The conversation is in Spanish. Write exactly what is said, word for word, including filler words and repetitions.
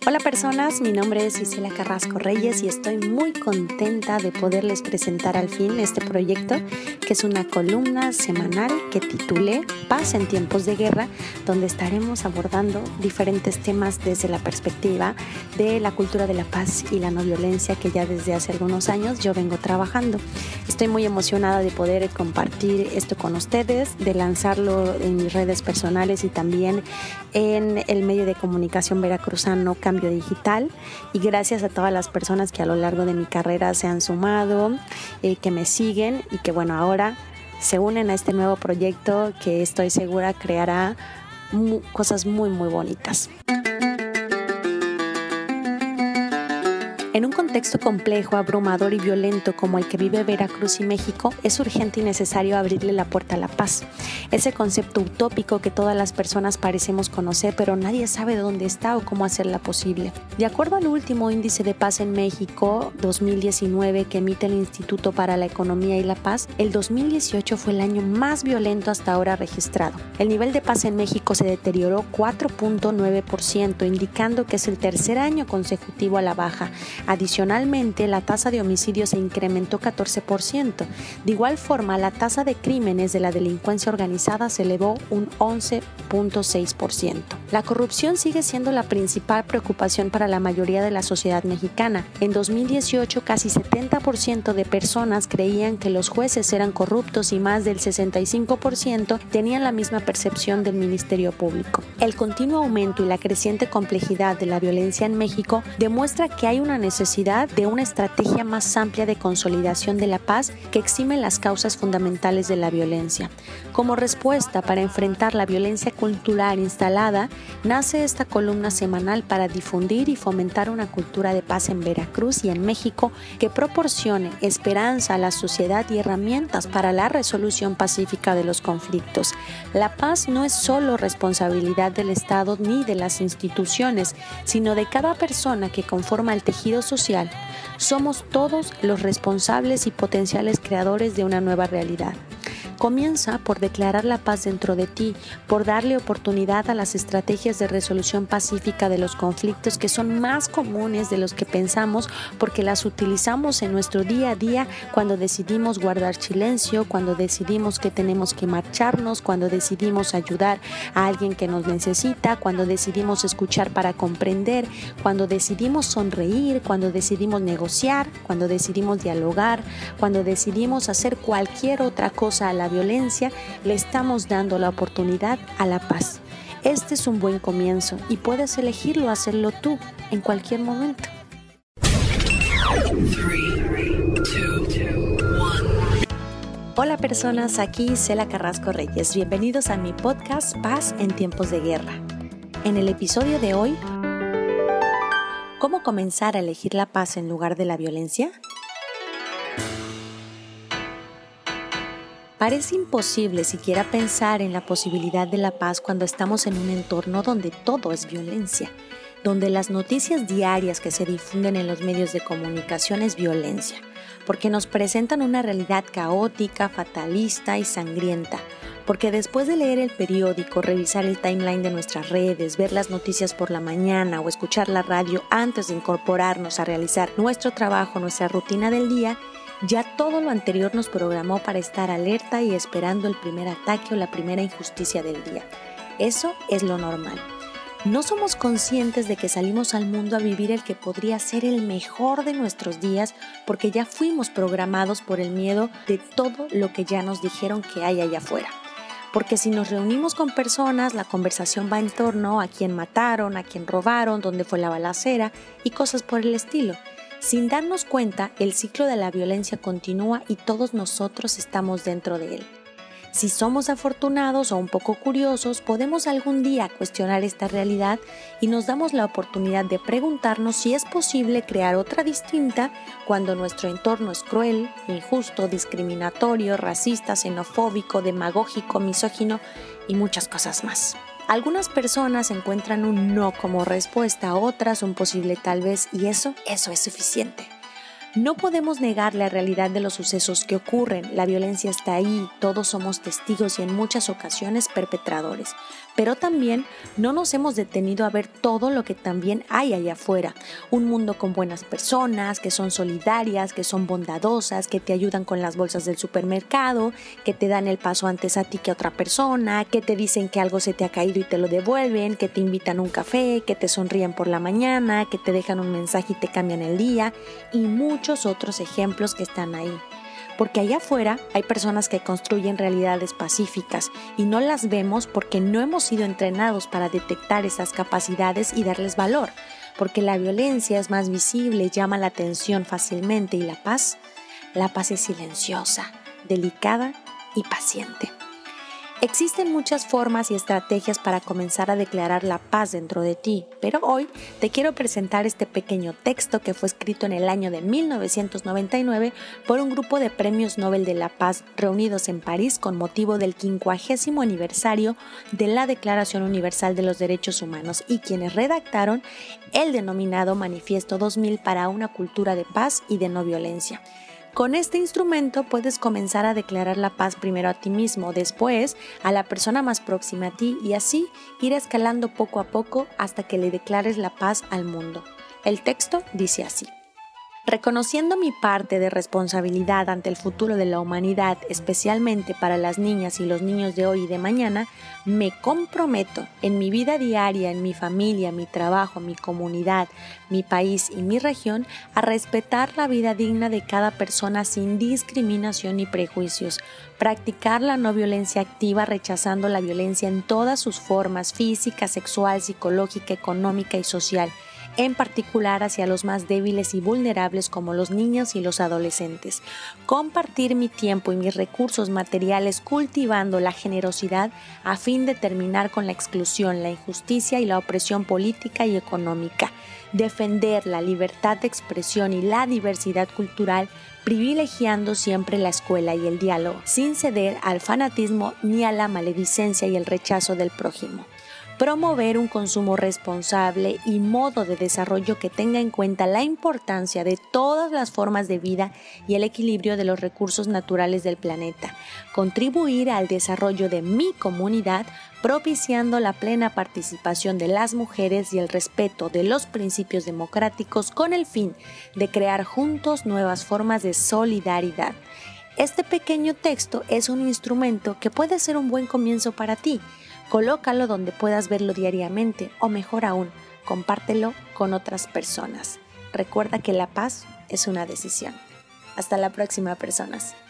Hola personas, mi nombre es Isela Carrasco Reyes y estoy muy contenta de poderles presentar al fin este proyecto, que es una columna semanal que titulé Paz en tiempos de guerra, donde estaremos abordando diferentes temas desde la perspectiva de la cultura de la paz y la no violencia que ya desde hace algunos años yo vengo trabajando. Estoy muy emocionada de poder compartir esto con ustedes, de lanzarlo en mis redes personales y también en el medio de comunicación veracruzano Cambio Digital, y gracias a todas las personas que a lo largo de mi carrera se han sumado, eh, que me siguen y que bueno, ahora se unen a este nuevo proyecto que estoy segura creará mu- cosas muy muy bonitas. En un contexto complejo, abrumador y violento como el que vive Veracruz y México, es urgente y necesario abrirle la puerta a la paz. Ese concepto utópico que todas las personas parecemos conocer, pero nadie sabe dónde está o cómo hacerla posible. De acuerdo al último índice de paz en México dos mil diecinueve que emite el Instituto para la Economía y la Paz, el dos mil dieciocho fue el año más violento hasta ahora registrado. El nivel de paz en México se deterioró cuatro punto nueve por ciento, indicando que es el tercer año consecutivo a la baja. Adicionalmente, la tasa de homicidios se incrementó catorce por ciento. De igual forma, la tasa de crímenes de la delincuencia organizada se elevó un once punto seis por ciento. La corrupción sigue siendo la principal preocupación para la mayoría de la sociedad mexicana. En dos mil dieciocho, casi setenta por ciento de personas creían que los jueces eran corruptos y más del sesenta y cinco por ciento tenían la misma percepción del Ministerio Público. El continuo aumento y la creciente complejidad de la violencia en México demuestra que hay una necesidad de una estrategia más amplia de consolidación de la paz que exime las causas fundamentales de la violencia. Como respuesta para enfrentar la violencia cultural instalada, nace esta columna semanal para difundir y fomentar una cultura de paz en Veracruz y en México que proporcione esperanza a la sociedad y herramientas para la resolución pacífica de los conflictos. La paz no es solo responsabilidad del Estado ni de las instituciones, sino de cada persona que conforma el tejido social. Somos todos los responsables y potenciales creadores de una nueva realidad. Comienza por declarar la paz dentro de ti, por darle oportunidad a las estrategias de resolución pacífica de los conflictos que son más comunes de los que pensamos, porque las utilizamos en nuestro día a día cuando decidimos guardar silencio, cuando decidimos que tenemos que marcharnos, cuando decidimos ayudar a alguien que nos necesita, cuando decidimos escuchar para comprender, cuando decidimos sonreír, cuando decidimos negociar, cuando decidimos dialogar, cuando decidimos hacer cualquier otra cosa a la violencia, le estamos dando la oportunidad a la paz. Este es un buen comienzo y puedes elegirlo hacerlo tú en cualquier momento. Hola personas, aquí Isela Carrasco Reyes. Bienvenidos a mi podcast Paz en tiempos de guerra. En el episodio de hoy, ¿cómo comenzar a elegir la paz en lugar de la violencia? Parece imposible siquiera pensar en la posibilidad de la paz cuando estamos en un entorno donde todo es violencia, donde las noticias diarias que se difunden en los medios de comunicación es violencia, porque nos presentan una realidad caótica, fatalista y sangrienta, porque después de leer el periódico, revisar el timeline de nuestras redes, ver las noticias por la mañana o escuchar la radio antes de incorporarnos a realizar nuestro trabajo, nuestra rutina del día, ya todo lo anterior nos programó para estar alerta y esperando el primer ataque o la primera injusticia del día. Eso es lo normal. No somos conscientes de que salimos al mundo a vivir el que podría ser el mejor de nuestros días porque ya fuimos programados por el miedo de todo lo que ya nos dijeron que hay allá afuera. Porque si nos reunimos con personas, la conversación va en torno a quién mataron, a quién robaron, dónde fue la balacera y cosas por el estilo. Sin darnos cuenta, el ciclo de la violencia continúa y todos nosotros estamos dentro de él. Si somos afortunados o un poco curiosos, podemos algún día cuestionar esta realidad y nos damos la oportunidad de preguntarnos si es posible crear otra distinta cuando nuestro entorno es cruel, injusto, discriminatorio, racista, xenofóbico, demagógico, misógino y muchas cosas más. Algunas personas encuentran un no como respuesta, otras un posible tal vez, y eso, eso es suficiente. No podemos negar la realidad de los sucesos que ocurren, la violencia está ahí, todos somos testigos y en muchas ocasiones perpetradores, pero también no nos hemos detenido a ver todo lo que también hay allá afuera, un mundo con buenas personas, que son solidarias, que son bondadosas, que te ayudan con las bolsas del supermercado, que te dan el paso antes a ti que a otra persona, que te dicen que algo se te ha caído y te lo devuelven, que te invitan a un café, que te sonríen por la mañana, que te dejan un mensaje y te cambian el día, y muchos otros ejemplos que están ahí. Porque allá afuera hay personas que construyen realidades pacíficas y no las vemos porque no hemos sido entrenados para detectar esas capacidades y darles valor. Porque la violencia es más visible, llama la atención fácilmente y la paz, la paz es silenciosa, delicada y paciente. Existen muchas formas y estrategias para comenzar a declarar la paz dentro de ti, pero hoy te quiero presentar este pequeño texto que fue escrito en el año de mil novecientos noventa y nueve por un grupo de premios Nobel de la Paz reunidos en París con motivo del quincuagésimo aniversario de la Declaración Universal de los Derechos Humanos y quienes redactaron el denominado Manifiesto dos mil para una cultura de paz y de no violencia. Con este instrumento puedes comenzar a declarar la paz primero a ti mismo, después a la persona más próxima a ti y así ir escalando poco a poco hasta que le declares la paz al mundo. El texto dice así: reconociendo mi parte de responsabilidad ante el futuro de la humanidad, especialmente para las niñas y los niños de hoy y de mañana, me comprometo en mi vida diaria, en mi familia, mi trabajo, mi comunidad, mi país y mi región a respetar la vida digna de cada persona sin discriminación ni prejuicios, practicar la no violencia activa rechazando la violencia en todas sus formas física, sexual, psicológica, económica y social, en particular hacia los más débiles y vulnerables como los niños y los adolescentes. Compartir mi tiempo y mis recursos materiales cultivando la generosidad a fin de terminar con la exclusión, la injusticia y la opresión política y económica. Defender la libertad de expresión y la diversidad cultural, privilegiando siempre la escuela y el diálogo, sin ceder al fanatismo ni a la maledicencia y el rechazo del prójimo. Promover un consumo responsable y modo de desarrollo que tenga en cuenta la importancia de todas las formas de vida y el equilibrio de los recursos naturales del planeta. Contribuir al desarrollo de mi comunidad, propiciando la plena participación de las mujeres y el respeto de los principios democráticos con el fin de crear juntos nuevas formas de solidaridad. Este pequeño texto es un instrumento que puede ser un buen comienzo para ti. Colócalo donde puedas verlo diariamente o mejor aún, compártelo con otras personas. Recuerda que la paz es una decisión. Hasta la próxima, personas.